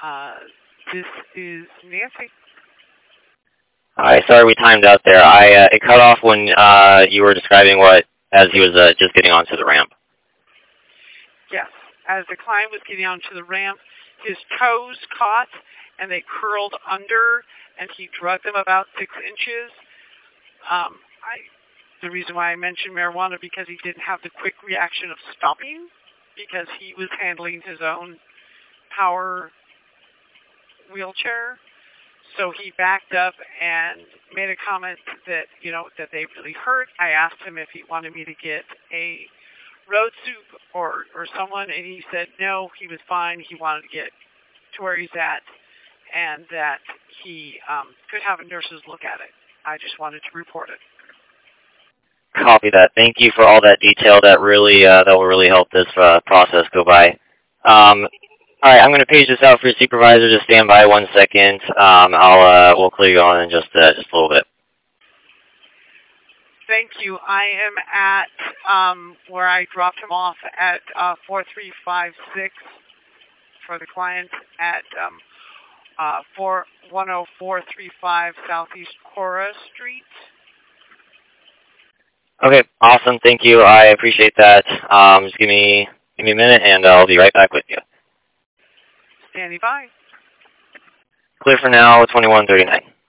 This is Nancy. Hi, sorry we timed out there. It cut off when you were describing as he was just getting onto the ramp. Yes, as the client was getting onto the ramp, his toes caught and they curled under, and he drugged them about 6 inches. The reason why I mentioned marijuana because he didn't have the quick reaction of stopping because he was handling his own power wheelchair. So he backed up and made a comment that, that they really hurt. I asked him if he wanted me to get a road soup or someone, and he said no, he was fine. He wanted to get to where he's at and that he could have nurses look at it. I just wanted to report it. Copy that. Thank you for all that detail. That will really help this process go by. All right, I'm going to page this out for your supervisor. Just stand by 1 second. We'll clear you on in just a little bit. Thank you. I am at where I dropped him off at 4356 for the client at 10435 Southeast Cora Street. Okay, awesome. Thank you. I appreciate that. Just give me a minute, and I'll be right back with you. Standing by. Clear for now, 2139.